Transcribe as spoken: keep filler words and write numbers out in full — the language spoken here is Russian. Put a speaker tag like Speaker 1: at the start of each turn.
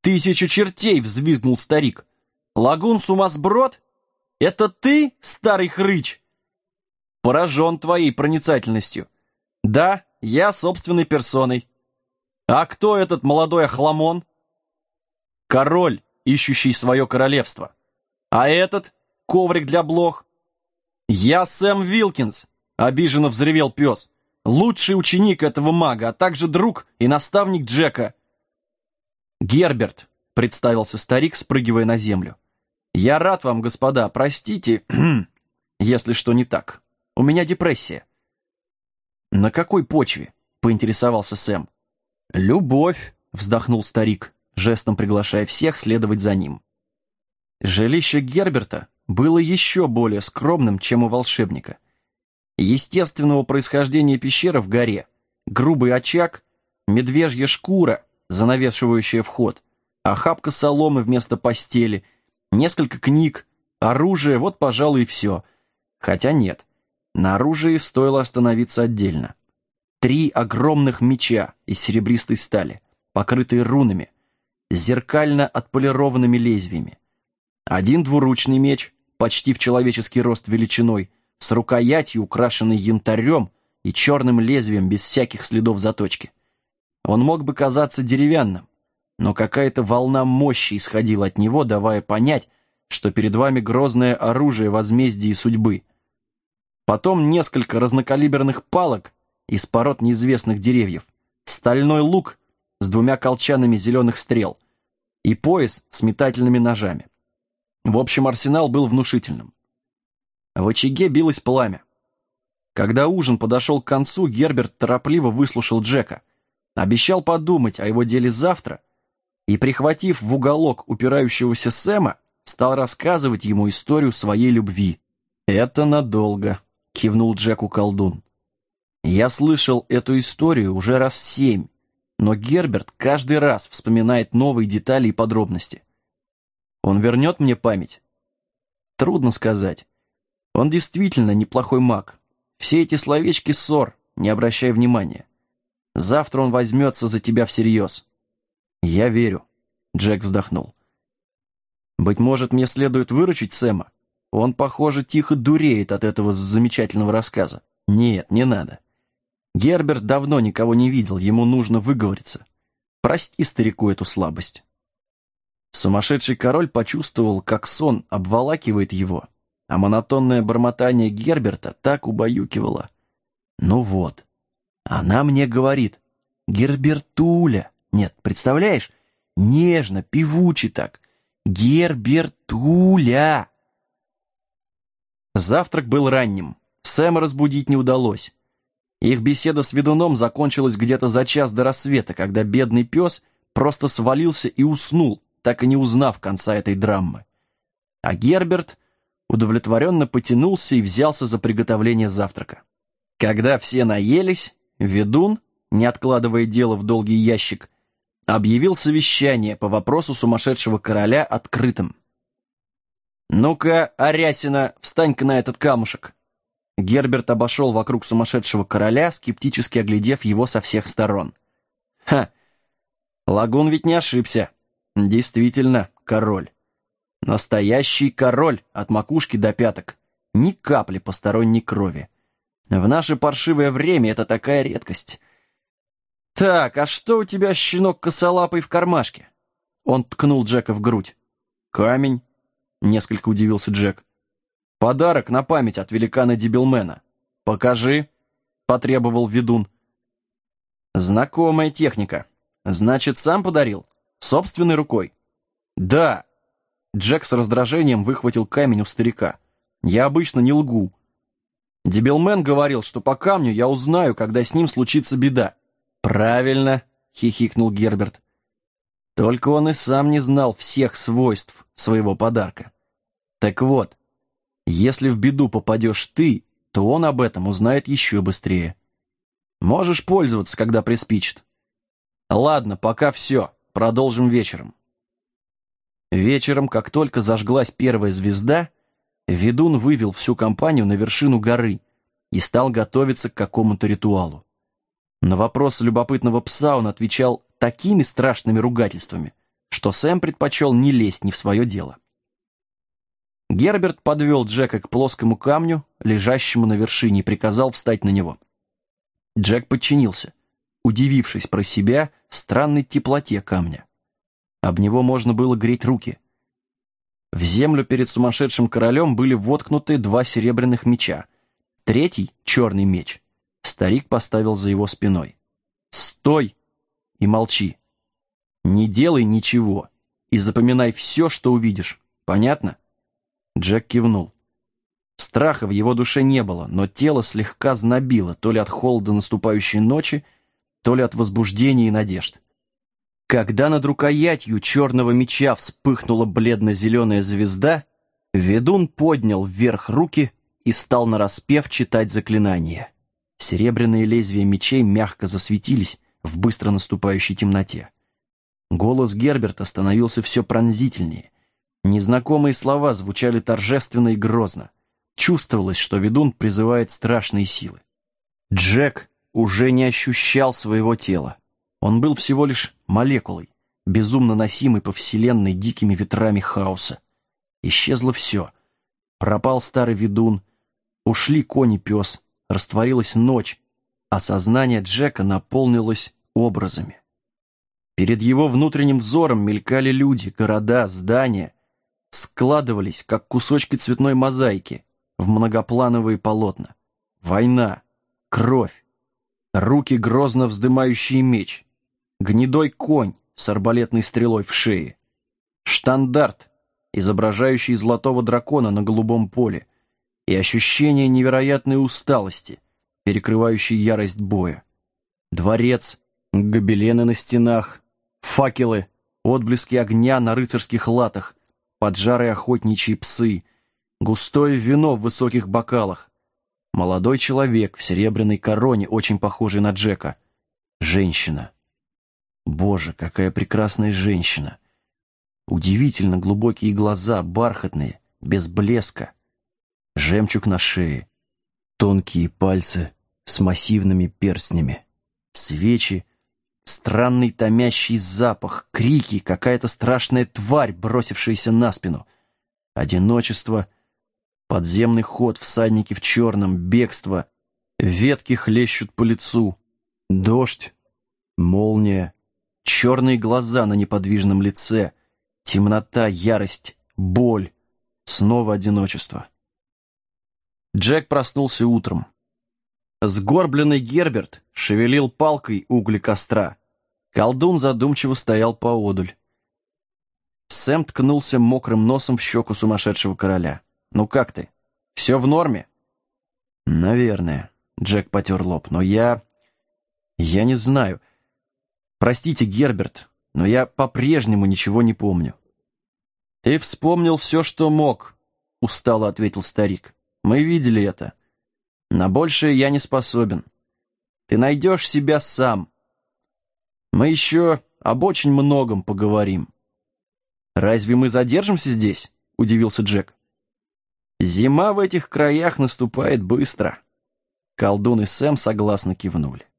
Speaker 1: «Тысяча чертей!» — взвизгнул старик. «Лагун-сумасброд? Это ты, старый хрыч?» «Поражен твоей проницательностью. Да, я собственной персоной. А кто этот молодой охламон?» «Король, ищущий свое королевство. А этот — коврик для блох». «Я Сэм Вилкинс», — обиженно взревел пес. «Лучший ученик этого мага, а также друг и наставник Джека». «Герберт», — представился старик, спрыгивая на землю. «Я рад вам, господа, простите, если что не так. У меня депрессия». «На какой почве?» — поинтересовался Сэм. «Любовь», — вздохнул старик, жестом приглашая всех следовать за ним. Жилище Герберта было еще более скромным, чем у волшебника. Естественного происхождения пещера в горе, грубый очаг, медвежья шкура, занавешивающая вход, охапка соломы вместо постели, несколько книг, оружие, вот, пожалуй, и все. Хотя нет, на оружии стоило остановиться отдельно. Три огромных меча из серебристой стали, покрытые рунами, с зеркально отполированными лезвиями. Один двуручный меч, почти в человеческий рост величиной, с рукоятью, украшенной янтарем и черным лезвием без всяких следов заточки. Он мог бы казаться деревянным, но какая-то волна мощи исходила от него, давая понять, что перед вами грозное оружие возмездия и судьбы. Потом несколько разнокалиберных палок из пород неизвестных деревьев, стальной лук с двумя колчанами зеленых стрел и пояс с метательными ножами. В общем, арсенал был внушительным. В очаге билось пламя. Когда ужин подошел к концу, Герберт торопливо выслушал Джека, обещал подумать о его деле завтра и, прихватив в уголок упирающегося Сэма, стал рассказывать ему историю своей любви. «Это надолго», — кивнул Джеку колдун. «Я слышал эту историю уже раз семь, но Герберт каждый раз вспоминает новые детали и подробности. Он вернет мне память? Трудно сказать. Он действительно неплохой маг. Все эти словечки ссор, не обращай внимания. Завтра он возьмется за тебя всерьез». «Я верю», — Джек вздохнул. «Быть может, мне следует выручить Сэма? Он, похоже, тихо дуреет от этого замечательного рассказа». «Нет, не надо. Герберт давно никого не видел, ему нужно выговориться. Прости старику эту слабость». Сумасшедший король почувствовал, как сон обволакивает его, а монотонное бормотание Герберта так убаюкивало. «Ну вот, она мне говорит, Гербертуля, нет, представляешь, нежно, певуче так, Гербертуля». Завтрак был ранним, Сэма разбудить не удалось. Их беседа с ведуном закончилась где-то за час до рассвета, когда бедный пес просто свалился и уснул, так и не узнав конца этой драмы. А Герберт удовлетворенно потянулся и взялся за приготовление завтрака. Когда все наелись, ведун, не откладывая дело в долгий ящик, объявил совещание по вопросу сумасшедшего короля открытым. «Ну-ка, Арясина, встань-ка на этот камушек!» Герберт обошел вокруг сумасшедшего короля, скептически оглядев его со всех сторон. «Ха! Лагун ведь не ошибся. Действительно, король. Настоящий король от макушки до пяток. Ни капли посторонней крови. В наше паршивое время это такая редкость. Так, а что у тебя, щенок косолапый, в кармашке?» Он ткнул Джека в грудь. «Камень», — несколько удивился Джек. «Подарок на память от великана Дибилмена. Покажи», — потребовал ведун. «Знакомая техника. Значит, сам подарил? Собственной рукой?» «Да». Джек с раздражением выхватил камень у старика. «Я обычно не лгу. Дибилмен говорил, что по камню я узнаю, когда с ним случится беда». «Правильно», — хихикнул Герберт. Только он и сам не знал всех свойств своего подарка. Так вот, если в беду попадешь ты, то он об этом узнает еще быстрее. Можешь пользоваться, когда приспичит. Ладно, пока все. Продолжим вечером. Вечером, как только зажглась первая звезда, ведун вывел всю компанию на вершину горы и стал готовиться к какому-то ритуалу. На вопрос любопытного пса он отвечал такими страшными ругательствами, что Сэм предпочел не лезть не в свое дело. Герберт подвел Джека к плоскому камню, лежащему на вершине, и приказал встать на него. Джек подчинился, удивившись про себя странной теплоте камня. Об него можно было греть руки. В землю перед сумасшедшим королем были воткнуты два серебряных меча. Третий, черный меч, старик поставил за его спиной. «Стой и молчи. Не делай ничего и запоминай все, что увидишь. Понятно?» Джек кивнул. Страха в его душе не было, но тело слегка знобило, то ли от холода наступающей ночи, то ли от возбуждения и надежд. Когда над рукоятью черного меча вспыхнула бледно-зеленая звезда, ведун поднял вверх руки и стал нараспев читать заклинание. Серебряные лезвия мечей мягко засветились в быстро наступающей темноте. Голос Герберта становился все пронзительнее. Незнакомые слова звучали торжественно и грозно. Чувствовалось, что ведун призывает страшные силы. Джек уже не ощущал своего тела. Он был всего лишь молекулой, безумно носимой по вселенной дикими ветрами хаоса. Исчезло все. Пропал старый ведун, ушли конь и пес, растворилась ночь, а сознание Джека наполнилось образами. Перед его внутренним взором мелькали люди, города, здания, складывались, как кусочки цветной мозаики, в многоплановые полотна. Война, кровь, руки, грозно вздымающие меч, гнедой конь с арбалетной стрелой в шее, штандарт, изображающий золотого дракона на голубом поле, и ощущение невероятной усталости, перекрывающей ярость боя. Дворец, гобелены на стенах, факелы, отблески огня на рыцарских латах, поджарые охотничьи псы, густое вино в высоких бокалах, молодой человек в серебряной короне, очень похожий на Джека, женщина. Боже, какая прекрасная женщина! Удивительно глубокие глаза, бархатные, без блеска, жемчуг на шее, тонкие пальцы с массивными перстнями, свечи, странный томящий запах, крики, какая-то страшная тварь, бросившаяся на спину. Одиночество, подземный ход, всадники в черном, бегство, ветки хлещут по лицу, дождь, молния, черные глаза на неподвижном лице, темнота, ярость, боль, снова одиночество. Джек проснулся утром. Сгорбленный Герберт шевелил палкой угли костра. Колдун задумчиво стоял поодаль. Сэм ткнулся мокрым носом в щеку сумасшедшего короля. «Ну как ты? Все в норме?» «Наверное», — Джек потер лоб, — «но я... я не знаю. Простите, Герберт, но я по-прежнему ничего не помню». «Ты вспомнил все, что мог», — устало ответил старик. «Мы видели это. На большее я не способен. Ты найдешь себя сам. Мы еще об очень многом поговорим». «Разве мы задержимся здесь?» — удивился Джек. «Зима в этих краях наступает быстро». Колдун и Сэм согласно кивнули.